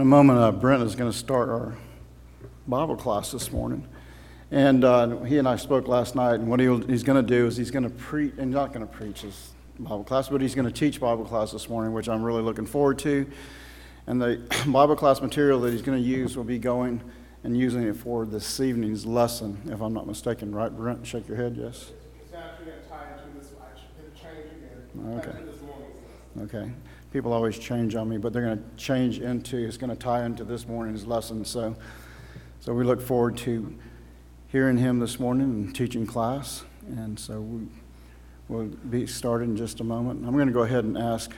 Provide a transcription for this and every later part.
In a moment, Brent is going to start our Bible class this morning. And he and I spoke last night, and what he's going to do is he's going to preach, and not going to preach his Bible class, but he's going to teach Bible class this morning, which I'm really looking forward to. And the Bible class material that he's going to use will be going and using it for this evening's lesson, if I'm not mistaken. Right, Brent? Shake your head, yes? It's actually going to tie into this. I should change again. Okay. This morning's lesson. Okay. People always change on me, but they're going to change into, it's going to tie into this morning's lesson. So we look forward to hearing him this morning and teaching class. And so we'll be started in just a moment. I'm going to go ahead and ask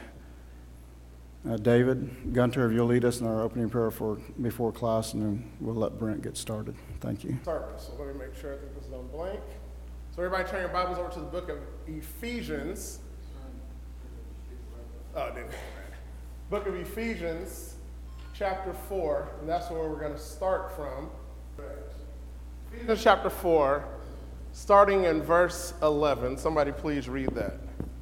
David Gunter if you'll lead us in our opening prayer before class, and then we'll let Brent get started. Thank you. Service. So let me make sure that this is on blank. So everybody turn your Bibles over to the book of Ephesians. Book of Ephesians, chapter 4, and that's where we're going to start from. Ephesians chapter 4, starting in verse 11. Somebody please read that.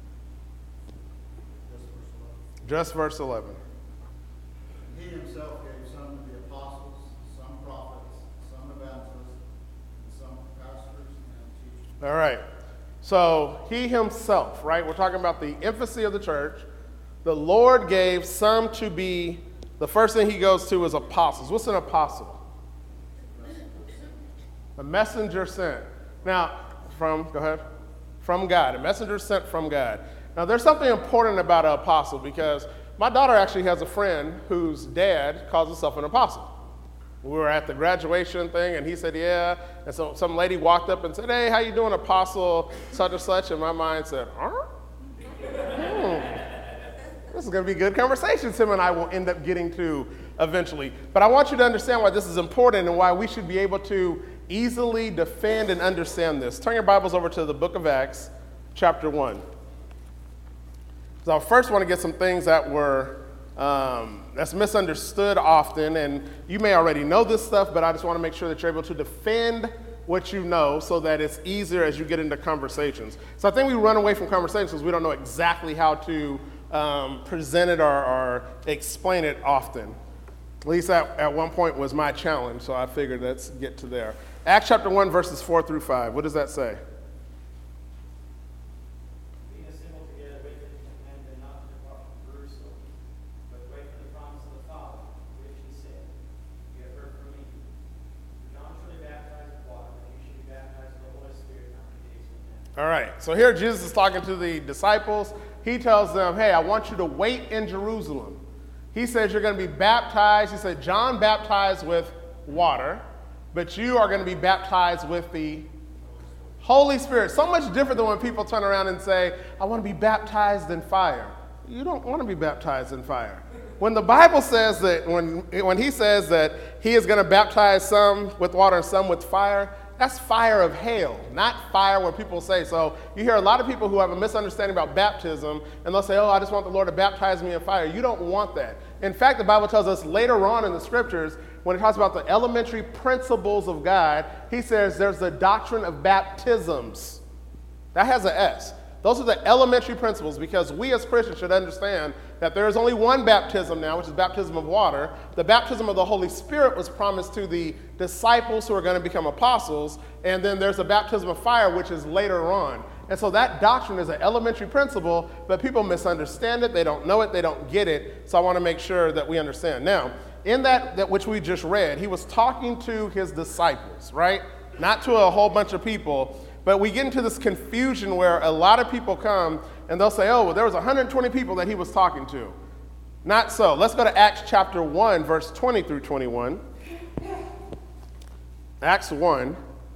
Just verse 11. He himself gave some to be apostles, some prophets, some evangelists, and some pastors and teachers. All right. So he himself, right? We're talking about the infancy of the church. The Lord gave some to be, the first thing he goes to is apostles. What's an apostle? A messenger sent. Now, go ahead. From God. A messenger sent from God. Now, there's something important about an apostle because my daughter actually has a friend whose dad calls himself an apostle. We were at the graduation thing, and he said, yeah. And so some lady walked up and said, hey, how you doing, apostle such and such? And my mind said, huh? This is going to be good conversations him and I will end up getting to eventually. But I want you to understand why this is important and why we should be able to easily defend and understand this. Turn your Bibles over to the book of Acts, chapter 1. So I first want to get some things that were that's misunderstood often, and you may already know this stuff, but I just want to make sure that you're able to defend what you know so that it's easier as you get into conversations. So I think we run away from conversations because we don't know exactly how to present it or explain it often. At least at one point was my challenge, so I figured let's get to there. Acts chapter 1, verses 4 through 5. What does that say? Being assembled together with him, and did not depart from Jerusalem, but wait for the promise of the Father, which he said, you have heard from me. John truly baptized with water, but you should be baptized with the Holy Spirit after days from now. All right, so here Jesus is talking to the disciples. He tells them, hey, I want you to wait in Jerusalem. He says you're going to be baptized. He said, John baptized with water, but you are going to be baptized with the Holy Spirit. So much different than when people turn around and say, I want to be baptized in fire. You don't want to be baptized in fire. When the Bible says that, when he says that he is going to baptize some with water and some with fire, that's fire of hell, not fire where people say. So you hear a lot of people who have a misunderstanding about baptism, and they'll say, oh, I just want the Lord to baptize me in fire. You don't want that. In fact, the Bible tells us later on in the scriptures, when it talks about the elementary principles of God, he says there's the doctrine of baptisms. That has an S. Those are the elementary principles because we as Christians should understand that there is only one baptism now, which is baptism of water. The baptism of the Holy Spirit was promised to the disciples who are going to become apostles, and then there's a baptism of fire, which is later on. And so that doctrine is an elementary principle, but people misunderstand it, they don't know it, they don't get it, so I want to make sure that we understand. Now, in that which we just read, he was talking to his disciples, right? Not to a whole bunch of people. But we get into this confusion where a lot of people come and they'll say, oh, well, there was 120 people that he was talking to. Not so. Let's go to Acts chapter 1, verse 20 through 21. Acts 1,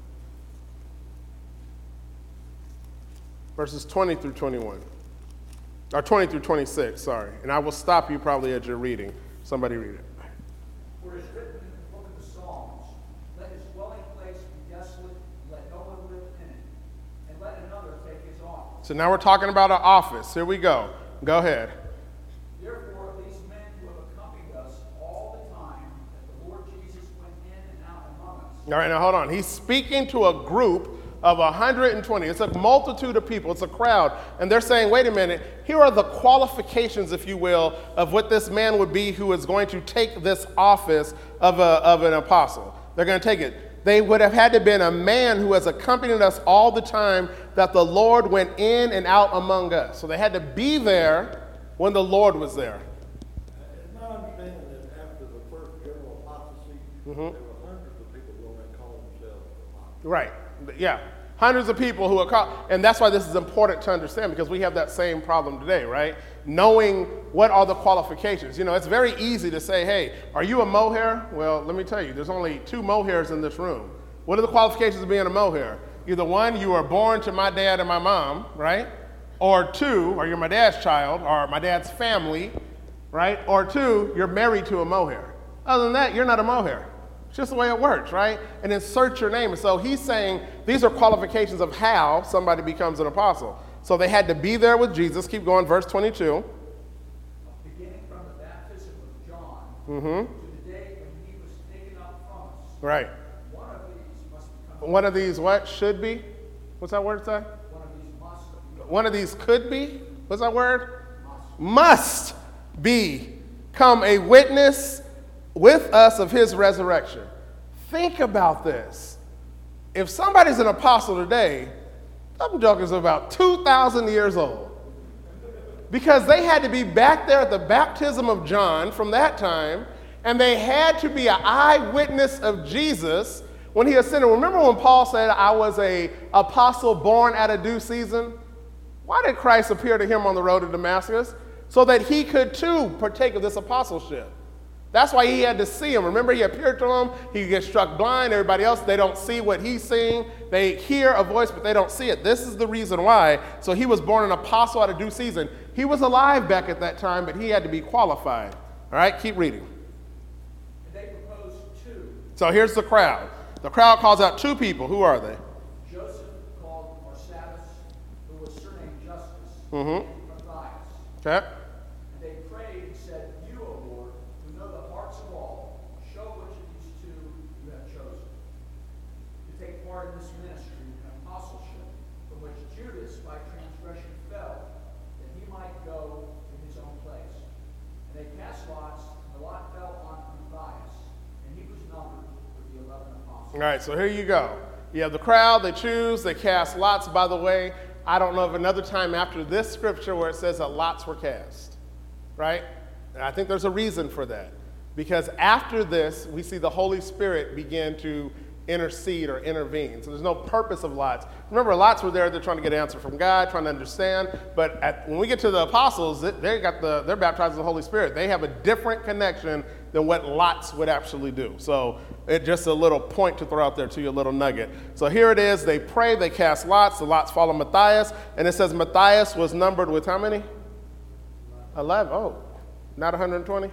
verses 20 through 21. Or 20 through 26, sorry. And I will stop you probably as you're reading. Somebody read it. For it is written in the book of the Psalms, let his dwelling place be desolate, let no one live in it, and let another take his office. So now we're talking about an office. Here we go. Go ahead. Therefore, these men who have accompanied us all the time that the Lord Jesus went in and out among us. All right, now hold on. He's speaking to a group of 120. It's a multitude of people. It's a crowd. And they're saying, wait a minute, here are the qualifications, if you will, of what this man would be who is going to take this office of an apostle. They're going to take it. They would have had to been a man who has accompanied us all the time that the Lord went in and out among us. So they had to be there when the Lord was there. It's my understanding that after the first general apostasy, there were hundreds of people going and calling themselves apostles. Right. Yeah. Hundreds of people who are called. And that's why this is important to understand, because we have that same problem today, right? Knowing what are the qualifications. You know, it's very easy to say, hey, are you a mohair? Well, let me tell you, there's only 2 mohairs in this room. What are the qualifications of being a mohair? Either 1, you are born to my dad and my mom, right? Or 2, or you're my dad's child, or my dad's family, right? Or 2, you're married to a mohair. Other than that, you're not a mohair. It's just the way it works, right? And insert your name. And so he's saying these are qualifications of how somebody becomes an apostle. So they had to be there with Jesus. Keep going, verse 22. Beginning from the baptism of John to the day when he was taken up from us. Right. One of these must become. One of these what? Should be? What's that word say? One of these must. One of these could be? What's that word? Must become a witness with us of his resurrection. Think about this. If somebody's an apostle today, them jokers are about 2,000 years old. Because they had to be back there at the baptism of John from that time, and they had to be an eyewitness of Jesus when he ascended. Remember when Paul said, I was an apostle born at a due season? Why did Christ appear to him on the road to Damascus? So that he could too partake of this apostleship. That's why he had to see him. Remember, he appeared to them. He gets struck blind. Everybody else, they don't see what he's seeing. They hear a voice, but they don't see it. This is the reason why. So he was born an apostle at a due season. He was alive back at that time, but he had to be qualified. All right, keep reading. And they proposed 2. So here's the crowd. The crowd calls out 2 people. Who are they? Joseph called Barsabbas, who was surnamed Justus, and Matthias. Okay. And they prayed and said, You, O Lord, who know the hearts of all, show which of these 2 you have chosen to take part in this ministry and apostleship, from which Judas by transgression fell, that he might go in his own place. And they cast lots, and the lot fell on Matthias, and he was numbered with the 11 apostles. All right, so here you go. You have the crowd, they choose, they cast lots. By the way, I don't know of another time after this scripture where it says that lots were cast, right? And I think there's a reason for that. Because after this, we see the Holy Spirit begin to intercede or intervene. So there's no purpose of lots. Remember, lots were there, they're trying to get an answer from God, trying to understand. But when we get to the apostles, they're baptized in the Holy Spirit. They have a different connection than what lots would actually do. So it's just a little point to throw out there to you, a little nugget. So here it is. They pray, they cast lots. The lots fall on Matthias. And it says Matthias was numbered with how many? 11. Oh, not 120?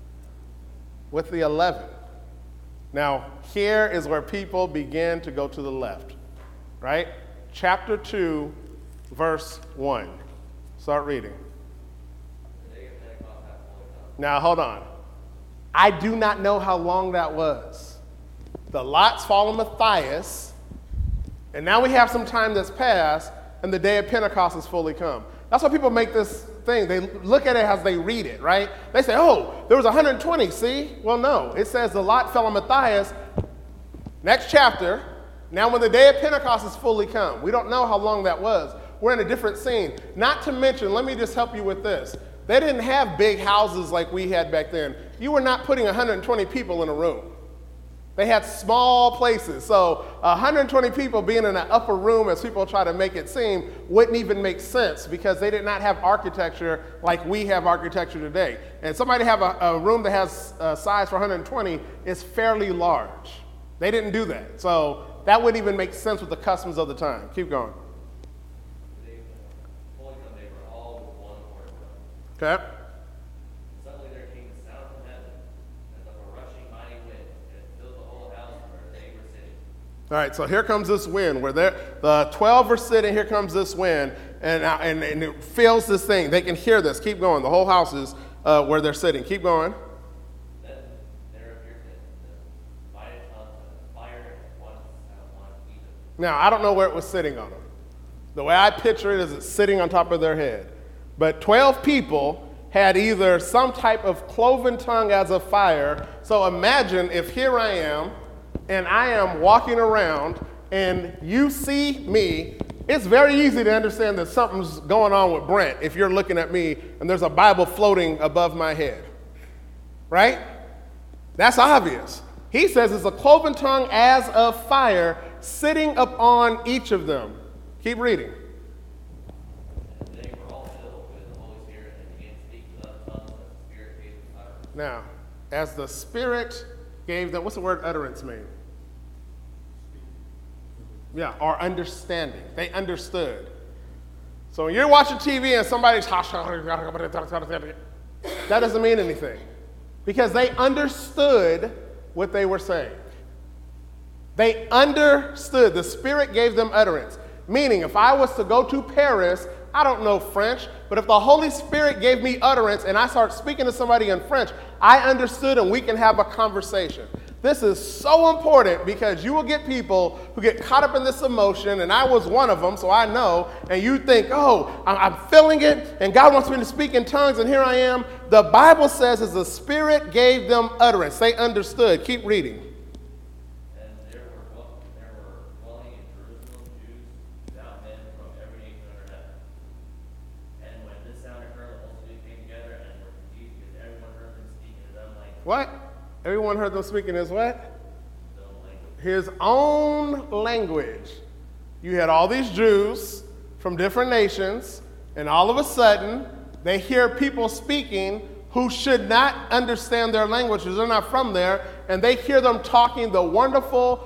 With the 11. Now, here is where people begin to go to the left, right? Chapter 2, verse 1. Start reading. Now, hold on. I do not know how long that was. The lots fall on Matthias, and now we have some time that's passed, and the day of Pentecost has fully come. That's why people make this thing. They look at it as they read it, right? They say, oh, there was 120, see? Well, no. It says the lot fell on Matthias. Next chapter, now when the day of Pentecost has fully come. We don't know how long that was. We're in a different scene. Not to mention, let me just help you with this. They didn't have big houses like we had back then. You were not putting 120 people in a room. They had small places. So 120 people being in an upper room, as people try to make it seem, wouldn't even make sense because they did not have architecture like we have architecture today. And somebody have a room that has a size for 120 is fairly large. They didn't do that. So that wouldn't even make sense with the customs of the time. Keep going. Okay. Suddenly there came a sound from heaven, as of a rushing mighty wind, and it filled the whole house where they were sitting. All right, so here comes this wind. Where the 12 are sitting, here comes this wind, and it fills this thing. They can hear this. Keep going. The whole house is where they're sitting. Keep going. Then there appeared to them divided tongues of fire, and one sat on each of them. Now, I don't know where it was sitting on them. The way I picture it is it's sitting on top of their head. But 12 people had either some type of cloven tongue as of fire. So imagine if here I am, and I am walking around, and you see me. It's very easy to understand that something's going on with Brent if you're looking at me and there's a Bible floating above my head. Right? That's obvious. He says it's a cloven tongue as of fire sitting upon each of them. Keep reading. And they were all filled with the Holy Spirit and began to speak with other tongues as the Spirit gave them utterance. Now, as the Spirit gave them, what's the word utterance mean? Yeah, or understanding. They understood. So when you're watching TV and somebody's that doesn't mean anything. Because they understood what they were saying. They understood. The Spirit gave them utterance. Meaning, if I was to go to Paris, I don't know French, but if the Holy Spirit gave me utterance and I start speaking to somebody in French, I understood and we can have a conversation. This is so important because you will get people who get caught up in this emotion, and I was one of them, so I know, and you think, oh, I'm feeling it, and God wants me to speak in tongues, and here I am. The Bible says as the Spirit gave them utterance. They understood. Keep reading. And there were dwelling in Jerusalem Jews, devout men from every nation under heaven. And when this sound occurred, the multitude came together and were confused because everyone heard them speak in his own language. What? Everyone heard them speaking his what? His own language. You had all these Jews from different nations, and all of a sudden, they hear people speaking who should not understand their language because they're not from there, and they hear them talking the wonderful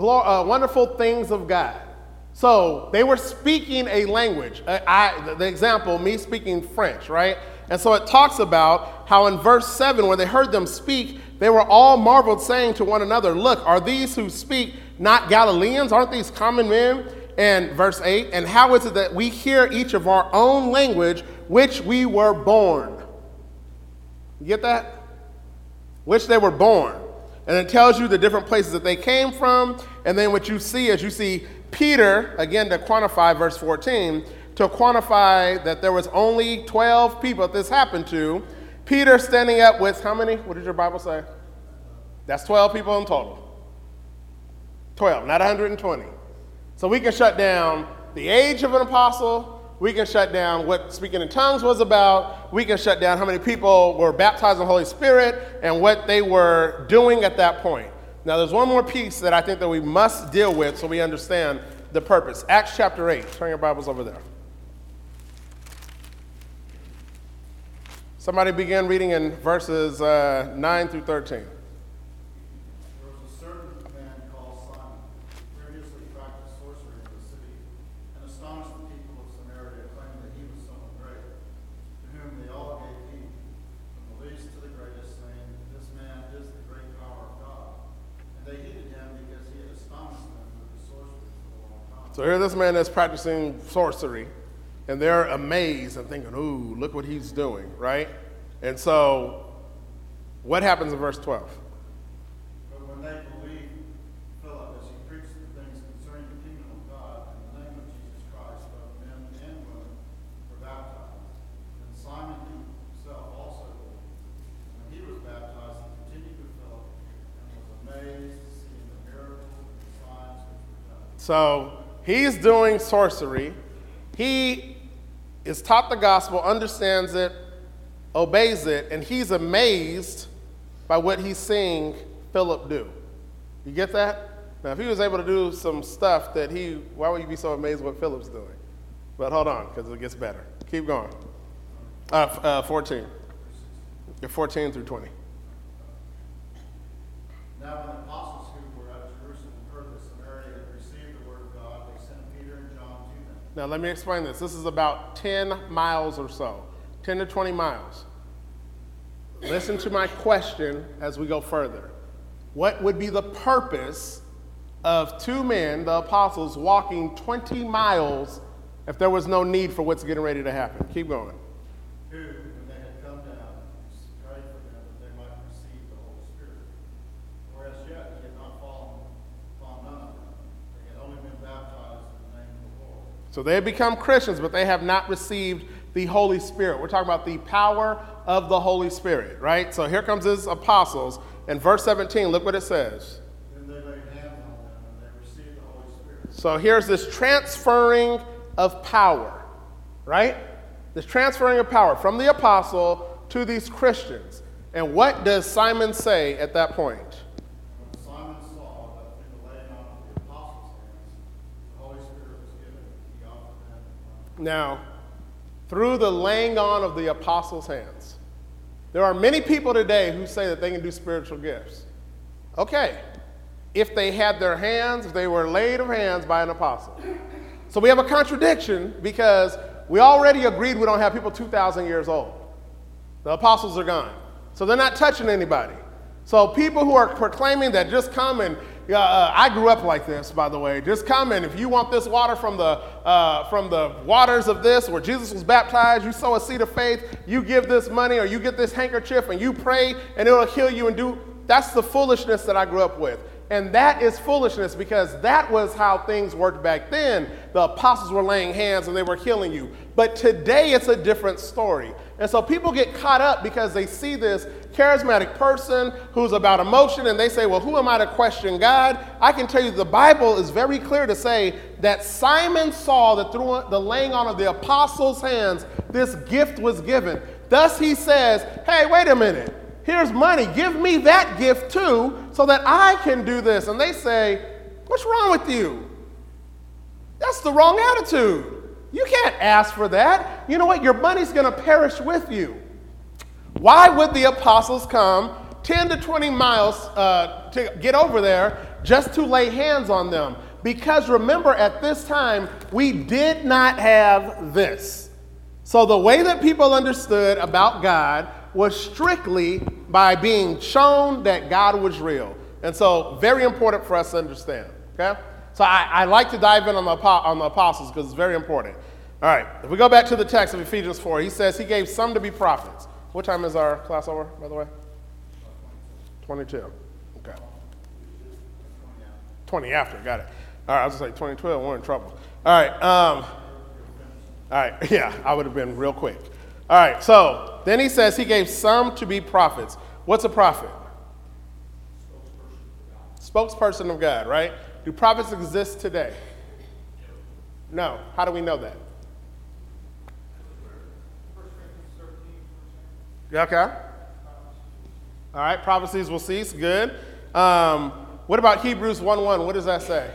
things of God. So they were speaking a language. The example, me speaking French, right? And so it talks about how in verse 7, when they heard them speak, they were all marveled, saying to one another, look, are these who speak not Galileans? Aren't these common men? And verse 8, and how is it that we hear each of our own language, which we were born? You get that? Which they were born. And it tells you the different places that they came from. And then what you see is you see Peter, again to quantify verse 14, to quantify that there was only 12 people that this happened to. Peter standing up with how many? What did your Bible say? That's 12 people in total. 12, not 120. So we can shut down the age of an apostle. We can shut down what speaking in tongues was about. We can shut down how many people were baptized in the Holy Spirit and what they were doing at that point. Now there's one more piece that I think that we must deal with so we understand the purpose. Acts chapter 8. Turn your Bibles over there. Somebody begin reading in verses 9 through 13. There was a certain man called Simon, who previously practiced sorcery in the city, and astonished the people of Samaria, claiming that he was someone great, to whom they all gave heed, from the least to the greatest, saying, this man is the great power of God. And they heeded him because he had astonished them with his sorcery for a long time. So here this man is practicing sorcery, and they're amazed and thinking, ooh, look what he's doing, right? And so what happens in verse 12? But when they believed Philip as he preached the things concerning the kingdom of God in the name of Jesus Christ, both men and women were baptized. And Simon himself also believed. When he was baptized, he continued with Philip and was amazed to see the miracles and the signs which were done. So he's doing sorcery. He is taught the gospel, understands it, obeys it, and he's amazed by what he's seeing Philip do. You get that? Now, if he was able to do some stuff that why would you be so amazed what Philip's doing? But hold on, because it gets better. Keep going. 14. You're 14 through 20. Now when the apostles who were at Jerusalem heard that Samaria had received the word of God, they sent Peter and John to them. Now, let me explain this. This is about 10 miles or so, 10 to 20 miles. Listen to my question as we go further. What would be the purpose of two men, the apostles, walking 20 miles if there was no need for what's getting ready to happen? Keep going. Who, when they had come down, prayed for them that they might receive the Holy Spirit. For as yet he had not fallen upon none of them. They had only been baptized So they have become Christians, but they have not received the Holy Spirit. We're talking about the power of the Holy Spirit, right? So here comes his apostles. In verse 17, look what it says. Then they laid hands on them and they received the Holy Spirit. So here's this transferring of power, right? This transferring of power from the apostle to these Christians. And what does Simon say at that point? When Simon saw that through the laying on of the apostles' hands, the Holy Spirit was given, he offered them. Now, through the laying on of the apostles' hands, there are many people today who say that they can do spiritual gifts. Okay, if they had their hands, if they were laid of hands by an apostle. So we have a contradiction because we already agreed we don't have people 2,000 years old. The apostles are gone. So they're not touching anybody. So people who are proclaiming that just come and, I grew up like this, by the way, just come and if you want this water from the waters of this, where Jesus was baptized, you sow a seed of faith, you give this money or you get this handkerchief and you pray and it'll heal you and do, that's the foolishness that I grew up with. And that is foolishness because that was how things worked back then. The apostles were laying hands and they were healing you. But today it's a different story. And so people get caught up because they see this charismatic person who's about emotion and they say, well, who am I to question God? I can tell you the Bible is very clear to say that Simon saw that through the laying on of the apostles' hands, this gift was given. Thus he says, hey, wait a minute. Here's money. Give me that gift too so that I can do this. And they say, what's wrong with you? That's the wrong attitude. You can't ask for that. You know what? Your money's going to perish with you. Why would the apostles come 10 to 20 miles to get over there just to lay hands on them? Because remember, at this time, we did not have this. So the way that people understood about God was strictly by being shown that God was real. And so very important for us to understand, okay? So I like to dive in on the apostles because it's very important. All right, if we go back to the text of Ephesians 4, he says he gave some to be prophets. What time is our class over, by the way? 22. Okay. 20 after, got it. All right, I was going to say 2012, we're in trouble. All right, yeah, I would have been real quick. All right, so then he says he gave some to be prophets. What's a prophet? Spokesperson of God, right? Do prophets exist today? No. How do we know that? Okay. All right, prophecies will cease. Good. What about Hebrews 1:1? What does that say?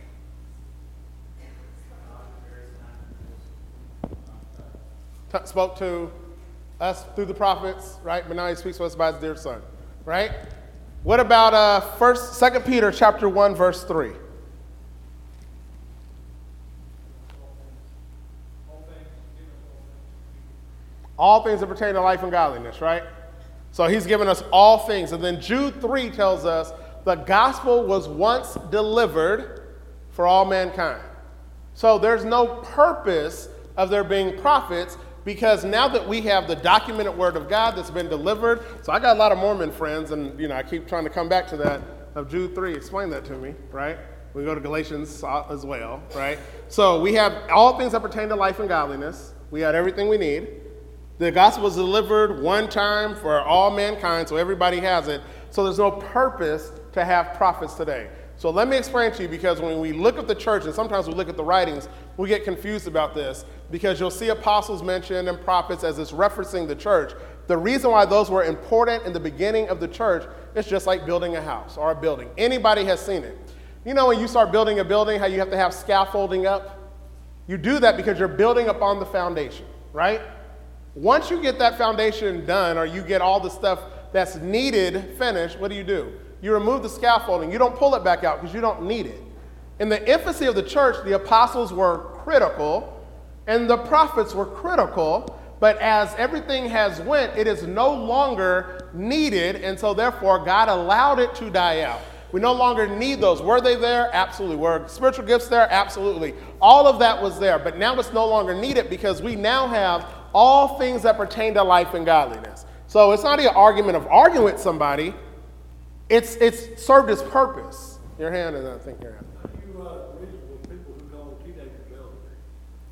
Spoke to us through the prophets, right? But now he speaks to us by his dear son, right? What about 2 Peter chapter 1, verse 3? All things that pertain to life and godliness, right? So he's given us all things. And then Jude 3 tells us the gospel was once delivered for all mankind. So there's no purpose of there being prophets because now that we have the documented word of God that's been delivered. So I got a lot of Mormon friends, and I keep trying to come back to that of Jude 3. Explain that to me, right? We go to Galatians as well, right? So we have all things that pertain to life and godliness. We had everything we need. The gospel was delivered one time for all mankind, so everybody has it. So there's no purpose to have prophets today. So let me explain to you, because when we look at the church, and sometimes we look at the writings, we get confused about this, because you'll see apostles mentioned and prophets as it's referencing the church. The reason why those were important in the beginning of the church is just like building a house or a building. Anybody has seen it. You know when you start building a building, how you have to have scaffolding up? You do that because you're building upon the foundation, right? Once you get that foundation done, or you get all the stuff that's needed finished, what do? You remove the scaffolding. You don't pull it back out because you don't need it. In the infancy of the church, the apostles were critical and the prophets were critical, but as everything has went, it is no longer needed, and so therefore God allowed it to die out. We no longer need those. Were they there? Absolutely. Were spiritual gifts there? Absolutely. All of that was there, but now it's no longer needed because we now have all things that pertain to life and godliness. So it's not an argument of arguing with somebody. It's served its purpose. Your hand, and I think your hand. You reasonable people who call teenagers elderly.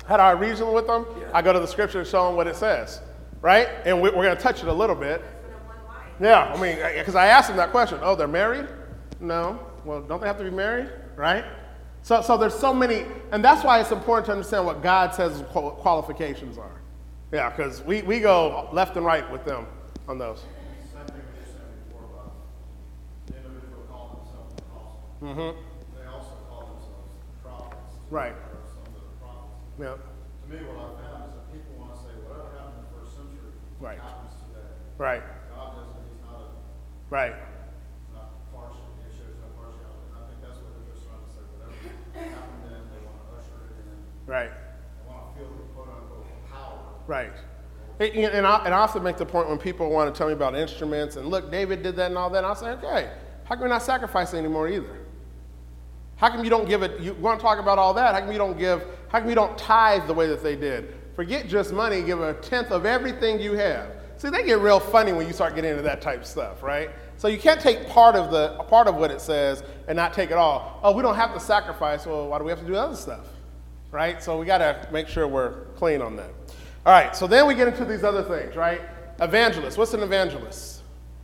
How do I reason with them? I go to the scripture and show them what it says, right? And we're going to touch it a little bit. Yeah, I mean, because I asked them that question. Oh, they're married? No. Well, don't they have to be married, right? So there's so many, and that's why it's important to understand what God says qualifications are. Yeah, because we go left and right with them on those. Same thing we just said before about the individual calling themselves an apostle. Mm-hmm. They also call themselves prophets. Right. Or some of the prophets. Yeah. To me, what I found is that people want to say whatever happened in the first century Right. happens today. Right. God doesn't, he's not Right. not partial, he shows no partiality. And I think that's what they're just trying to say. Whatever happened then, they want to usher it in. Right. They want to feel the quote unquote power. Right. And I often make the point when people want to tell me about instruments and look, David did that and all that. And I'll say, okay, how come you're not sacrificing anymore either? How come you don't give it, you want to talk about all that, how come you don't tithe the way that they did? Forget just money, give a tenth of everything you have. See, they get real funny when you start getting into that type of stuff, right? So you can't take part of what it says and not take it all. Oh, we don't have to sacrifice, well, why do we have to do other stuff? Right? So we got to make sure we're clean on that. All right, so then we get into these other things, right? Evangelist. What's an evangelist?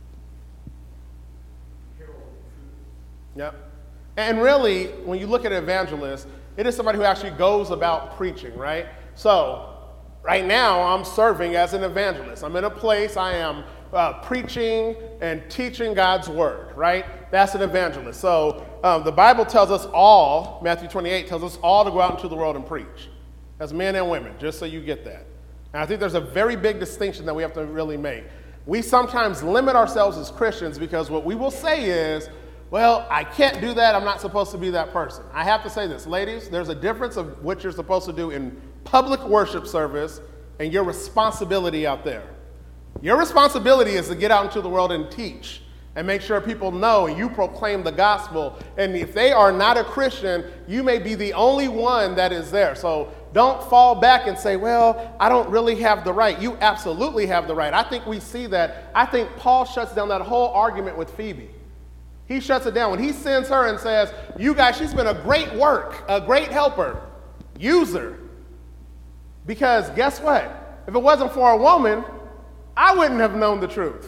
Yep. And really, when you look at an evangelist, it is somebody who actually goes about preaching, right? So right now, I'm serving as an evangelist. I'm in a place, I am preaching and teaching God's word, right? That's an evangelist. So the Bible tells us all, Matthew 28 tells us all to go out into the world and preach, as men and women, just so you get that. And I think there's a very big distinction that we have to really make. We sometimes limit ourselves as Christians because what we will say is, well, I can't do that. I'm not supposed to be that person. I have to say this, ladies, there's a difference of what you're supposed to do in public worship service and your responsibility out there. Your responsibility is to get out into the world and teach and make sure people know and you proclaim the gospel. And if they are not a Christian, you may be the only one that is there. So don't fall back and say, well, I don't really have the right. You absolutely have the right. I think we see that. I think Paul shuts down that whole argument with Phoebe. He shuts it down. When he sends her and says, you guys, she's been a great work, a great helper, use her. Because guess what? If it wasn't for a woman, I wouldn't have known the truth.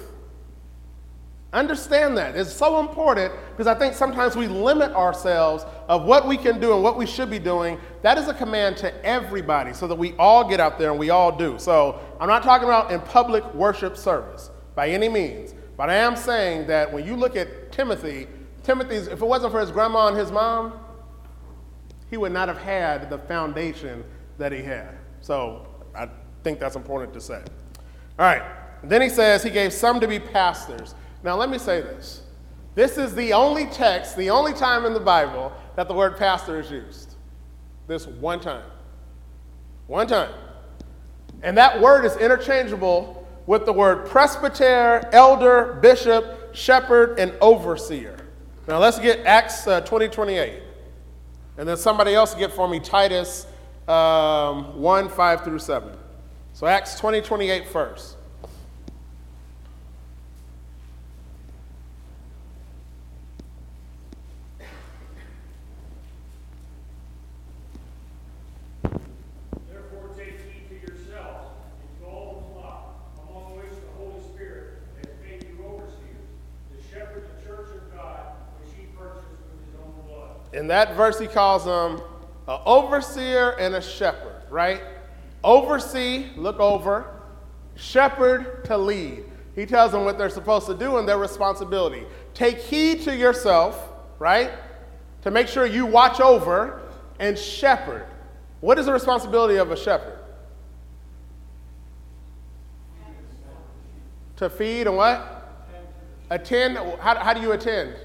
Understand that. It's so important because I think sometimes we limit ourselves of what we can do and what we should be doing. That is a command to everybody so that we all get out there and we all do. So I'm not talking about in public worship service by any means, but I am saying that when you look at Timothy's, if it wasn't for his grandma and his mom, he would not have had the foundation that he had. So I think that's important to say. All right. Then he says he gave some to be pastors. Now, let me say this. This is the only text, the only time in the Bible that the word pastor is used. This one time. One time. And that word is interchangeable with the word presbyter, elder, bishop, shepherd, and overseer. Now, let's get Acts 20:28. And then somebody else get for me Titus 1:5-7. So Acts 20:28 first. Therefore take heed to yourselves and to all the flock, among which the Holy Spirit has made you overseers, to shepherd the church of God, which he purchased with his own blood. In that verse, he calls them an overseer and a shepherd, right? Oversee, look over. Shepherd, to lead. He tells them what they're supposed to do and their responsibility. Take heed to yourself, right? To make sure you watch over and shepherd. What is the responsibility of a shepherd? To feed and what? Attend. How do you attend?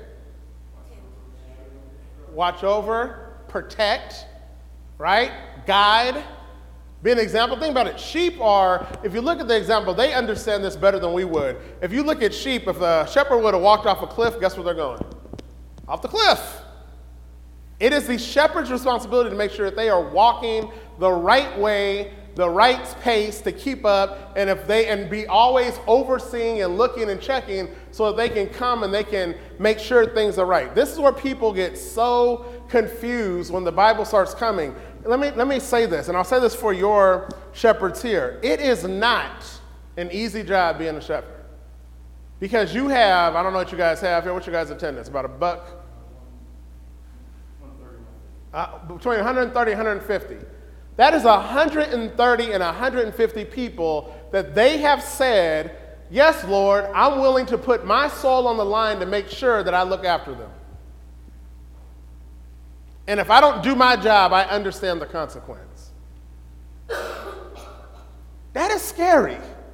Watch over, protect, right? Guide. Be an example. Think about it. Sheep are, if you look at the example, they understand this better than we would. If you look at sheep, if a shepherd would have walked off a cliff, guess where they're going? Off the cliff. It is the shepherd's responsibility to make sure that they are walking the right way, the right pace to keep up, and be always overseeing and looking and checking so that they can come and they can make sure things are right. This is where people get so confused when the Bible starts coming. let me say this, and I'll say this for your shepherds here. It is not an easy job being a shepherd. Because you have, I don't know what you guys have here, what's your guys' attendance? About $100? Between 130 and 150. That is 130 and 150 people that they have said, yes, Lord, I'm willing to put my soul on the line to make sure that I look after them. And if I don't do my job, I understand the consequence. That is scary.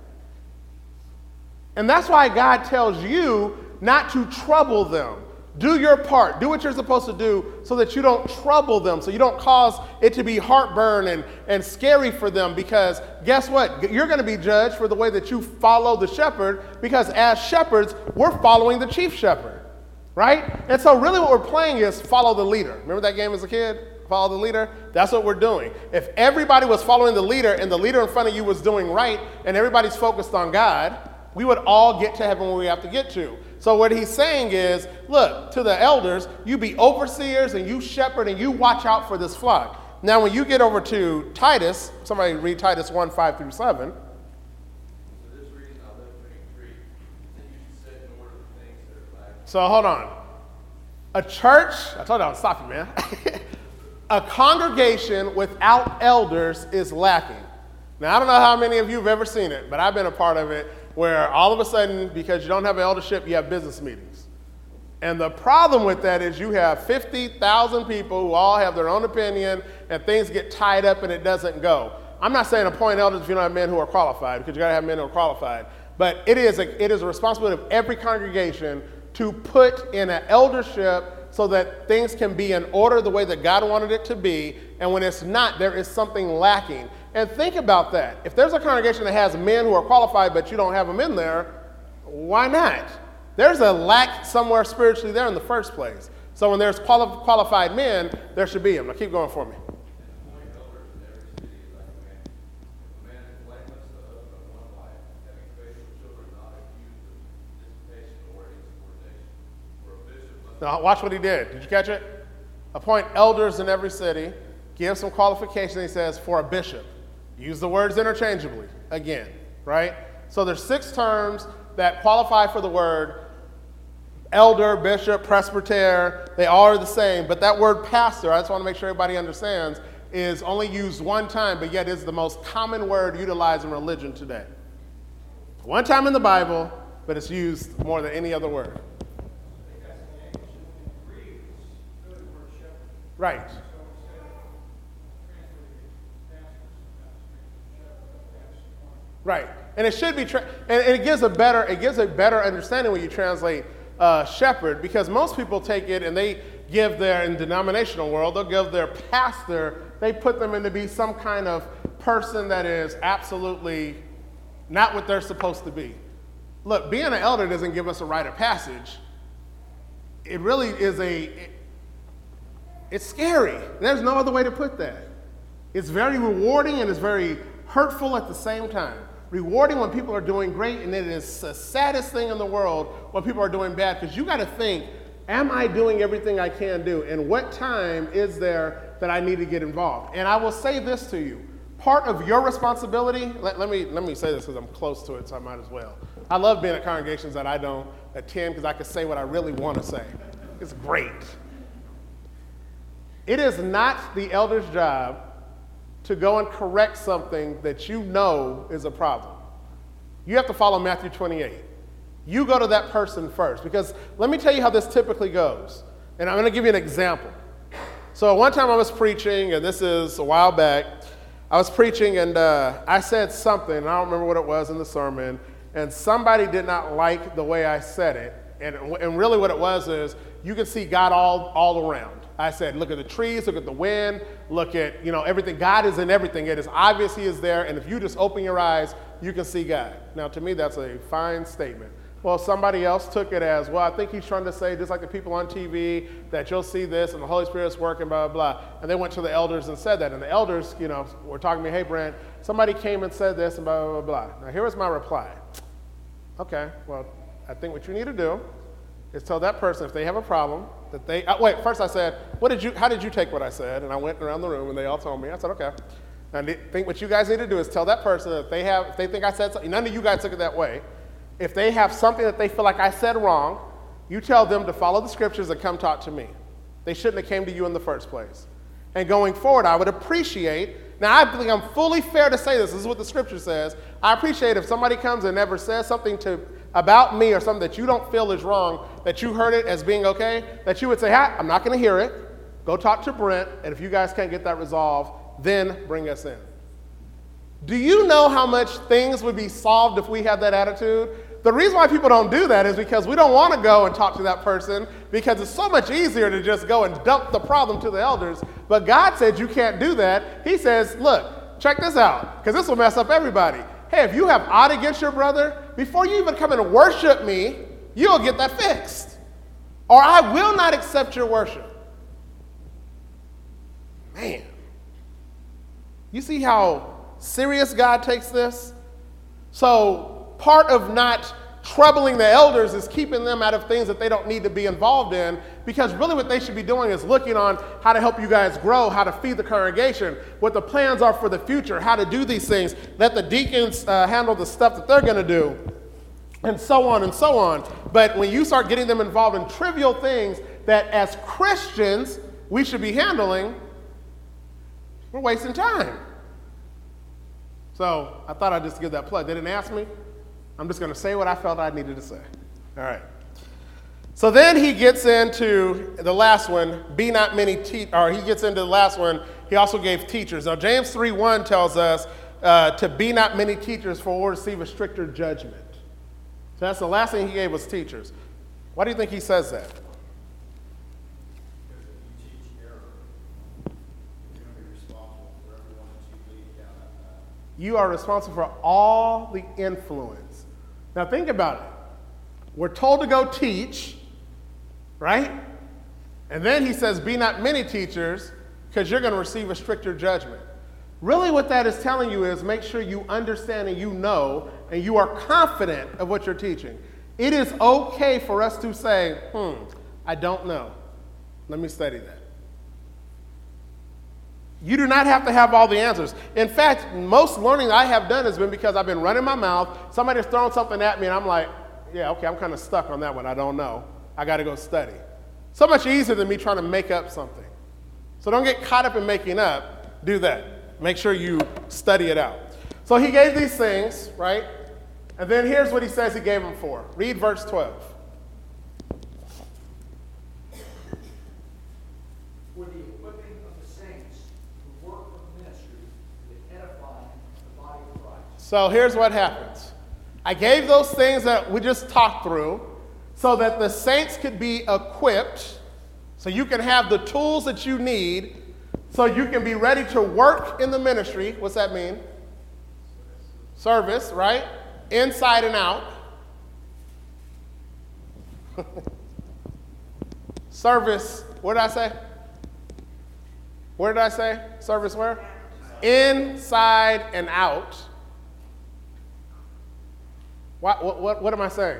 And that's why God tells you not to trouble them. Do your part. Do what you're supposed to do so that you don't trouble them, so you don't cause it to be heartburn and scary for them, because guess what? You're going to be judged for the way that you follow the shepherd, because as shepherds, we're following the chief shepherd, right? And so really what we're playing is follow the leader. Remember that game as a kid? Follow the leader? That's what we're doing. If everybody was following the leader and the leader in front of you was doing right and everybody's focused on God, we would all get to heaven where we have to get to. So what he's saying is, look, to the elders, you be overseers and you shepherd and you watch out for this flock. Now, when you get over to Titus, somebody read Titus 1, 5 through 7. For this reason I left between three, that you should set in order the things that are lacking. So hold on. A church, I told you I would stop you, man. A congregation without elders is lacking. Now, I don't know how many of you have ever seen it, but I've been a part of it, where all of a sudden, because you don't have eldership, you have business meetings. And the problem with that is you have 50,000 people who all have their own opinion, and things get tied up and it doesn't go. I'm not saying appoint elders if you don't have men who are qualified, because you got to have men who are qualified. But it is a responsibility of every congregation to put in an eldership so that things can be in order the way that God wanted it to be. And when it's not, there is something lacking. And think about that. If there's a congregation that has men who are qualified, but you don't have them in there, why not? There's a lack somewhere spiritually there in the first place. So when there's qualified men, there should be them. Now keep going for me. Now watch what he did. Did you catch it? Appoint elders in every city. Give some qualification. He says, for a bishop. Use the words interchangeably again, right? So there's 6 terms that qualify for the word elder, bishop, presbyter. They all are the same, but that word pastor, I just want to make sure everybody understands, is only used one time, but yet is the most common word utilized in religion today. One time in the Bible, but it's used more than any other word. Right. Right, and it should be, and it gives a better understanding when you translate shepherd, because most people take it and they give in denominational world, they'll give their pastor, they put them in to be some kind of person that is absolutely not what they're supposed to be. Look, being an elder doesn't give us a rite of passage. It really is it's scary. There's no other way to put that. It's very rewarding and it's very hurtful at the same time. Rewarding when people are doing great, and it is the saddest thing in the world when people are doing bad, because you got to think, am I doing everything I can do? And what time is there that I need to get involved? And I will say this to you. Part of your responsibility, let me say this because I'm close to it, so I might as well. I love being at congregations that I don't attend because I can say what I really want to say. It's great. It is not the elder's job to go and correct something that you know is a problem. You have to follow Matthew 28. You go to that person first, because let me tell you how this typically goes. And I'm going to give you an example. So one time I was preaching, and this is a while back. I was preaching, and I said something, and I don't remember what it was in the sermon, and somebody did not like the way I said it. And really what it was is, you can see God all around. I said, look at the trees, look at the wind, look at, everything. God is in everything. It is obvious he is there, and if you just open your eyes, you can see God. Now, to me, that's a fine statement. Well, somebody else took it as, well, I think he's trying to say, just like the people on TV, that you'll see this, and the Holy Spirit's working, blah, blah, blah. And they went to the elders and said that. And the elders, were talking to me, hey, Brent, somebody came and said this, and blah, blah, blah, blah. Now, here was my reply. Okay, well, I think what you need to do is tell that person if they have a problem that they, wait, first I said, how did you take what I said? And I went around the room and they all told me. I said, okay. And I think what you guys need to do is tell that person that if they think I said something, none of you guys took it that way. If they have something that they feel like I said wrong, you tell them to follow the scriptures and come talk to me. They shouldn't have came to you in the first place. And going forward, I would appreciate, now I think I'm fully fair to say this is what the scripture says. I appreciate if somebody comes and never says something about me or something that you don't feel is wrong, that you heard it as being okay, that you would say, I'm not going to hear it. Go talk to Brent, and if you guys can't get that resolved, then bring us in. Do you know how much things would be solved if we had that attitude? The reason why people don't do that is because we don't want to go and talk to that person because it's so much easier to just go and dump the problem to the elders. But God said you can't do that. He says, look, check this out, because this will mess up everybody. Hey, if you have ought against your brother, before you even come and worship me, you'll get that fixed. Or I will not accept your worship. Man. You see how serious God takes this? So part of not troubling the elders is keeping them out of things that they don't need to be involved in, because really what they should be doing is looking on how to help you guys grow, how to feed the congregation, what the plans are for the future, how to do these things. Let the deacons handle the stuff that they're going to do, and so on and so on. But when you start getting them involved in trivial things that as Christians we should be handling, we're wasting time. So I thought I'd just give that plug. They didn't ask me. I'm just going to say what I felt I needed to say. All right. So then he gets into the last one, be not many he gets into the last one. He also gave teachers. Now James 3:1 tells us to be not many teachers, for we'll receive a stricter judgment. So that's the last thing he gave was teachers. Why do you think he says that? You are responsible for all the influence. Now think about it. We're told to go teach, right? And then he says, be not many teachers, because you're going to receive a stricter judgment. Really what that is telling you is make sure you understand and you know and you are confident of what you're teaching. It is okay for us to say, I don't know. Let me study that. You do not have to have all the answers. In fact, most learning I have done has been because I've been running my mouth, somebody's thrown something at me, and I'm like, yeah, okay, I'm kind of stuck on that one. I don't know. I got to go study. So much easier than me trying to make up something. So don't get caught up in making up. Do that. Make sure you study it out. So he gave these things, right? And then here's what he says he gave them for. Read verse 12. For the equipping of the saints who work of ministry, the edifying the body of Christ. So here's what happens. I gave those things that we just talked through so that the saints could be equipped, so you can have the tools that you need, so you can be ready to work in the ministry. What's that mean? Service, right? Inside and out. Service, what did I say? Where did I say? Service where? Inside and out. What am I saying?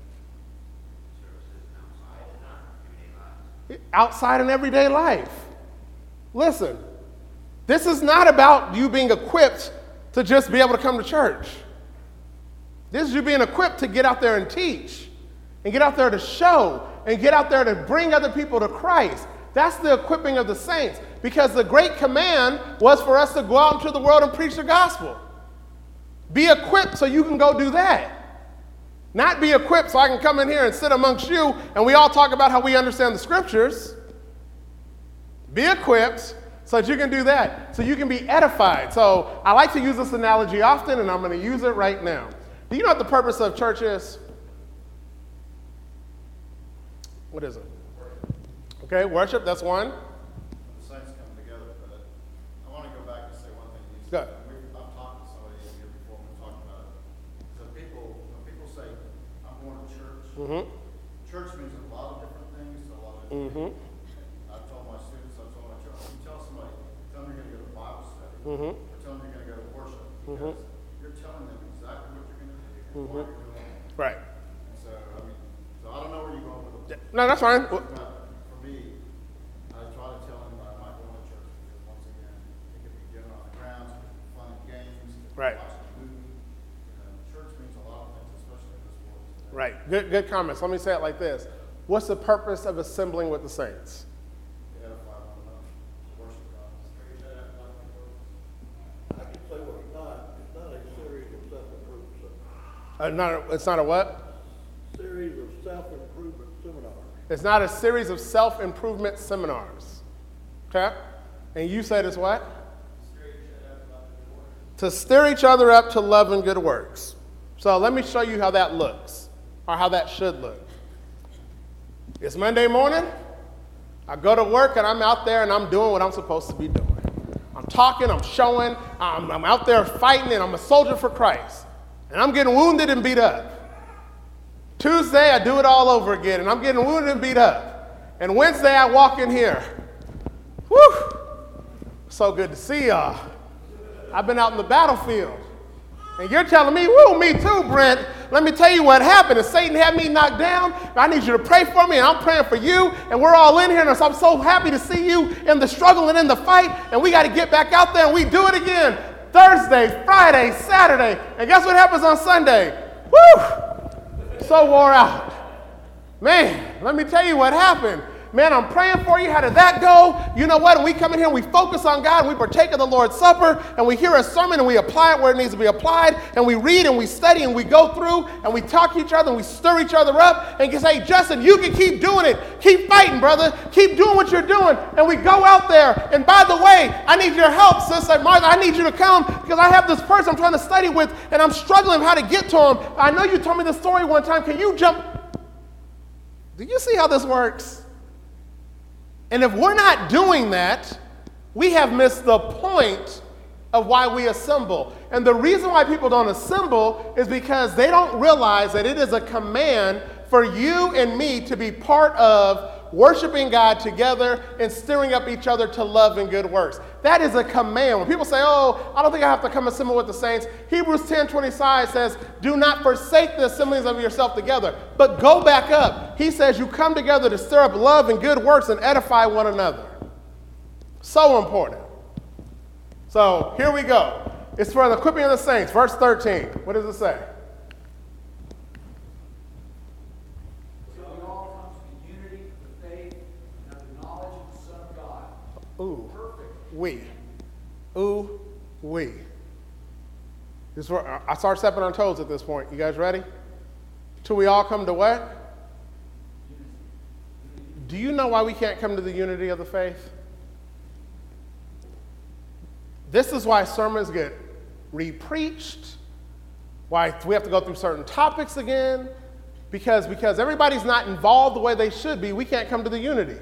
Outside in everyday life. Listen, this is not about you being equipped to just be able to come to church. This is you being equipped to get out there and teach, and get out there to show, and get out there to bring other people to Christ. That's the equipping of the saints, because the great command was for us to go out into the world and preach the gospel. Be equipped so you can go do that. Not be equipped so I can come in here and sit amongst you and we all talk about how we understand the scriptures. Be equipped so that you can do that, so you can be edified. So I like to use this analogy often, and I'm going to use it right now. Do you know what the purpose of church is? What is it? Okay, worship, that's one. The saints come together, but I want to go back and say one thing. Good. I've talked to somebody in here before when we talked about it. So when people say, I'm going to church, church means a lot of different things to a lot of different people. I've told my students, I've told my children, you tell somebody, tell them you're going to go to Bible study, or tell them you're going to go to worship, because you're telling them exactly what you're going to do and why you're doing it. Right. So, I don't know where you're going with the No, that's fine. For me, I try to tell him I'm not going to church because once again, it could be dinner on the grounds, it could be fun and games, it could be Right. watching a movie. Church means a lot of things, especially in this world today. Right. Good comments. Let me say it like this. What's the purpose of assembling with the saints? To edify one another, to worship God. I can say what it's not a series of self-improvement It's not a what? series of self-improvement seminars. It's not a series of self-improvement seminars. Okay? And you said it's what? To stir each other up to love and good works. So let me show you how that looks, or how that should look. It's Monday morning. I go to work and I'm out there and I'm doing what I'm supposed to be doing. I'm talking, I'm showing, I'm out there fighting, and I'm a soldier for Christ. And I'm getting wounded and beat up. Tuesday, I do it all over again, and I'm getting wounded and beat up. And Wednesday, I walk in here. Whew! So good to see y'all. I've been out in the battlefield. And you're telling me, woo, me too, Brent. Let me tell you what happened. If Satan had me knocked down, I need you to pray for me, and I'm praying for you, and we're all in here, and I'm so happy to see you in the struggle and in the fight, and we got to get back out there, and we do it again. Thursday, Friday, Saturday, and guess what happens on Sunday? Woo! So wore out. Man, let me tell you what happened. Man, I'm praying for you. How did that go? You know what? And we come in here and we focus on God and we partake of the Lord's Supper and we hear a sermon and we apply it where it needs to be applied and we read and we study and we go through and we talk to each other and we stir each other up and can say, Justin, you can keep doing it. Keep fighting, brother. Keep doing what you're doing. And we go out there. And by the way, I need your help, sister Martha. I need you to come because I have this person I'm trying to study with and I'm struggling how to get to him. I know you told me this story one time. Can you jump? Do you see how this works? And if we're not doing that, we have missed the point of why we assemble. And the reason why people don't assemble is because they don't realize that it is a command for you and me to be part of worshiping God together and stirring up each other to love and good works. That is a command. When people say, oh, I don't think I have to come assemble with the saints, Hebrews 10:25 says, do not forsake the assemblies of yourself together, but go back up. He says you come together to stir up love and good works and edify one another. So important. So here we go. It's for the equipping of the saints. Verse 13. What does it say? Ooh, we. Ooh, we. This is where I start stepping on toes at this point. You guys ready? Till we all come to what? Do you know why we can't come to the unity of the faith? This is why sermons get re-preached, why we have to go through certain topics again, because everybody's not involved the way they should be, we can't come to the unity.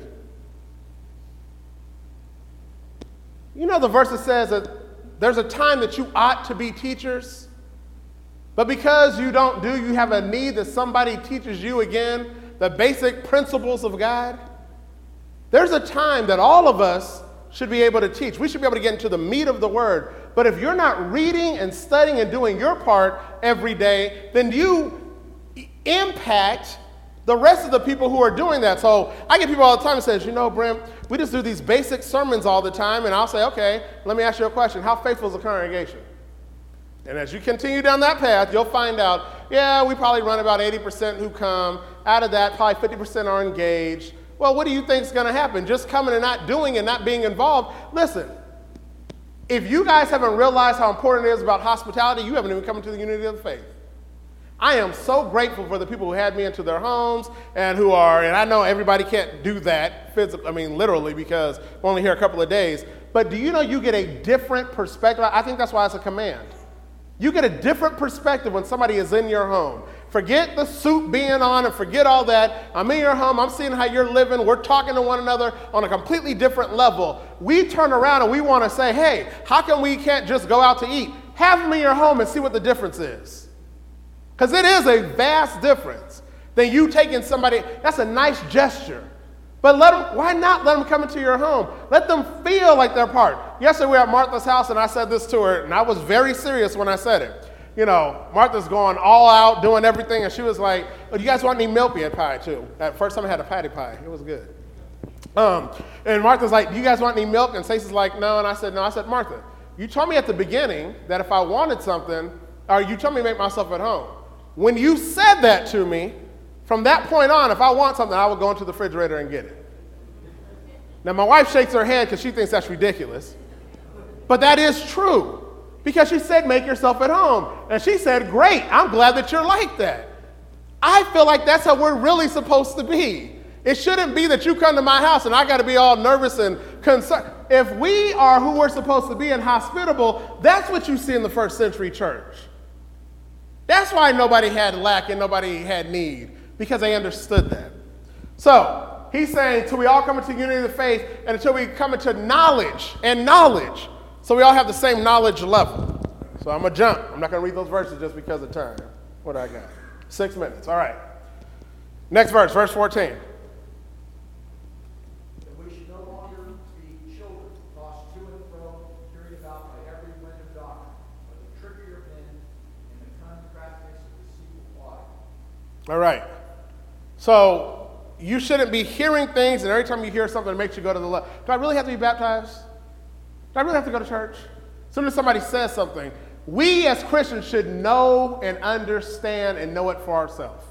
You know the verse that says that there's a time that you ought to be teachers, but because you don't do, you have a need that somebody teaches you again the basic principles of God. There's a time that all of us should be able to teach. We should be able to get into the meat of the word. But if you're not reading and studying and doing your part every day, then you impact the rest of the people who are doing that. So I get people all the time that says, you know, Brent, we just do these basic sermons all the time. And I'll say, okay, let me ask you a question. How faithful is the congregation? And as you continue down that path, you'll find out, yeah, we probably run about 80% who come. Out of that, probably 50% are engaged. Well, what do you think is going to happen? Just coming and not doing and not being involved? Listen, if you guys haven't realized how important it is about hospitality, you haven't even come into the unity of the faith. I am so grateful for the people who had me into their homes and who are, and I know everybody can't do that physically, literally, because we're only here a couple of days. But do you know you get a different perspective? I think that's why it's a command. You get a different perspective when somebody is in your home. Forget the suit being on and forget all that. I'm in your home. I'm seeing how you're living. We're talking to one another on a completely different level. We turn around and we want to say, hey, how come we can't just go out to eat? Have them in your home and see what the difference is. Because it is a vast difference than you taking somebody. That's a nice gesture. But why not let them come into your home? Let them feel like they're part. Yesterday we were at Martha's house and I said this to her, and I was very serious when I said it. Martha's going all out, doing everything, and she was like, oh, do you guys want any milk? We had pie, too. That first time I had a patty pie. It was good. And Martha's like, do you guys want any milk? And Stacey's like, no. And I said, no. I said, Martha, you told me at the beginning that if I wanted something, or you told me to make myself at home. When you said that to me, from that point on, if I want something, I will go into the refrigerator and get it. Now, my wife shakes her head because she thinks that's ridiculous. But that is true. Because she said, make yourself at home. And she said, great, I'm glad that you're like that. I feel like that's how we're really supposed to be. It shouldn't be that you come to my house and I got to be all nervous and concerned. If we are who we're supposed to be and hospitable, that's what you see in the first century church. That's why nobody had lack and nobody had need, because they understood that. So he's saying, until we all come into unity of the faith and until we come into knowledge. So we all have the same knowledge level. So I'm going to jump. I'm not going to read those verses just because of time. What do I got? 6 minutes. All right. Next verse, verse 14. That we should no longer be children, tossed to and fro, carried about by every wind of doctrine, by the trickery of men, and the cunning craftiness of deceitful plotting. All right. So you shouldn't be hearing things, and every time you hear something, it makes you go to the left. Do I really have to be baptized? Do I really have to go to church? As soon as somebody says something, we as Christians should know and understand and know it for ourselves.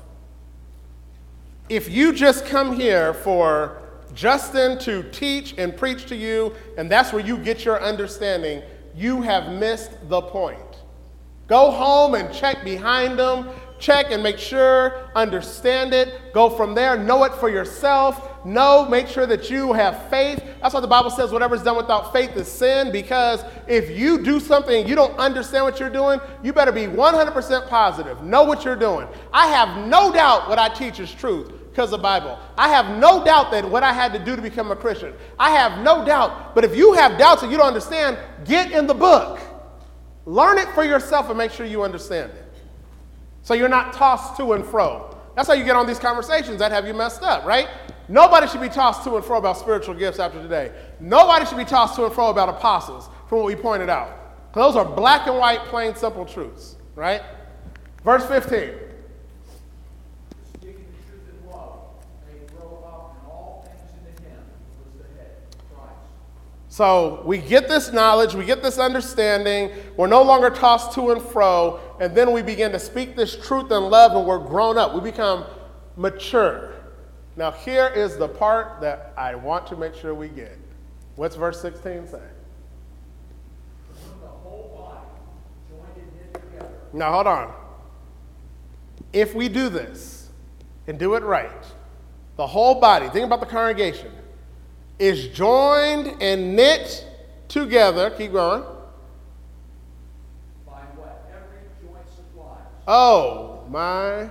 If you just come here for Justin to teach and preach to you, and that's where you get your understanding, you have missed the point. Go home and check behind them. Check and make sure, understand it, go from there, know it for yourself, make sure that you have faith. That's why the Bible says whatever is done without faith is sin, because if you do something and you don't understand what you're doing, you better be 100% positive. Know what you're doing. I have no doubt what I teach is truth because of the Bible. I have no doubt that what I had to do to become a Christian. I have no doubt. But if you have doubts and you don't understand, get in the book. Learn it for yourself and make sure you understand it. So you're not tossed to and fro. That's how you get on these conversations that have you messed up, right? Nobody should be tossed to and fro about spiritual gifts after today. Nobody should be tossed to and fro about apostles, from what we pointed out. Those are black and white, plain, simple truths, right? Verse 15. Speaking the truth in love, may grow up in all things into him who is the head, Christ. So we get this knowledge, we get this understanding, we're no longer tossed to and fro, and then we begin to speak this truth in love and we're grown up. We become mature. Now here is the part that I want to make sure we get. What's verse 16 say? When the whole body, joined and knit together. Now hold on. If we do this and do it right, the whole body, think about the congregation, is joined and knit together. Keep going. By what every joint supplies. Oh, my.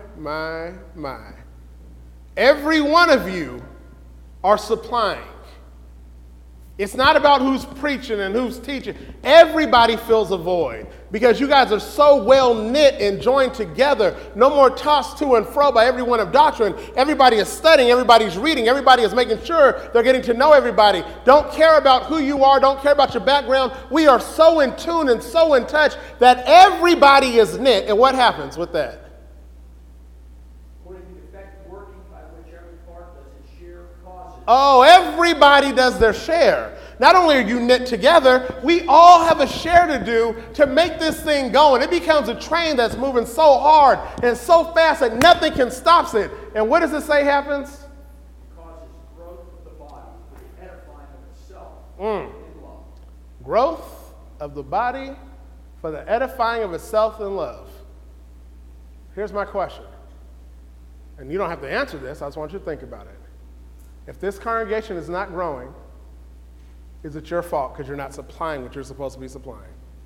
Every one of you are supplying. It's not about who's preaching and who's teaching. Everybody fills a void because you guys are so well knit and joined together. No more tossed to and fro by every one of doctrine. Everybody is studying. Everybody's reading. Everybody is making sure they're getting to know everybody. Don't care about who you are. Don't care about your background. We are so in tune and so in touch that everybody is knit. And what happens with that? According to the effective working by which every part does its share causes. Oh, everybody does their share. Not only are you knit together, we all have a share to do to make this thing go. And it becomes a train that's moving so hard and so fast that nothing can stop it. And what does it say happens? It causes growth of the body for the edifying of itself in love. Growth of the body for the edifying of itself in love. Here's my question. And you don't have to answer this. I just want you to think about it. If this congregation is not growing, is it your fault because you're not supplying what you're supposed to be supplying?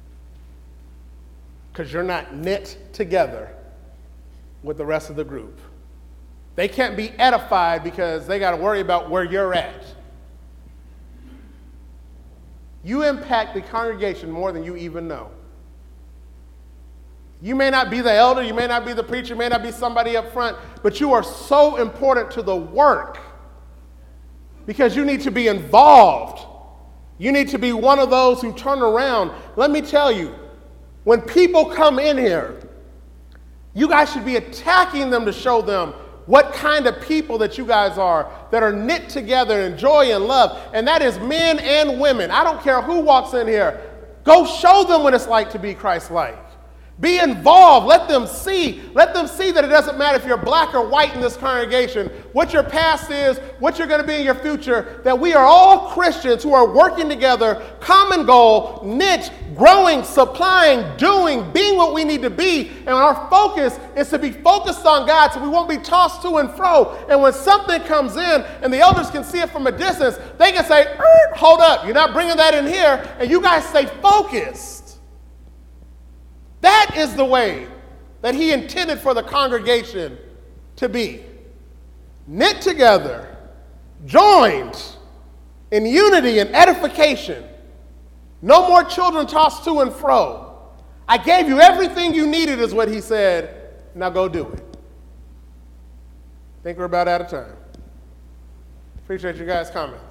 Because you're not knit together with the rest of the group. They can't be edified because they got to worry about where you're at. You impact the congregation more than you even know. You may not be the elder, you may not be the preacher, you may not be somebody up front, but you are so important to the work because you need to be involved. You need to be one of those who turn around. Let me tell you, when people come in here, You guys should be attacking them to show them what kind of people that you guys are that are knit together in joy and love. And that is men and women. I don't care who walks in here. Go show them what it's like to be Christ-like. Be involved. Let them see. Let them see that it doesn't matter if you're black or white in this congregation, what your past is, what you're going to be in your future, that we are all Christians who are working together, common goal, knit, growing, supplying, doing, being what we need to be. And our focus is to be focused on God so we won't be tossed to and fro. And when something comes in and the elders can see it from a distance, they can say, hold up, you're not bringing that in here. And you guys stay focused. That is the way that he intended for the congregation to be. Knit together, joined in unity and edification. No more children tossed to and fro. I gave you everything you needed is what he said. Now go do it. I think we're about out of time. Appreciate you guys' comments.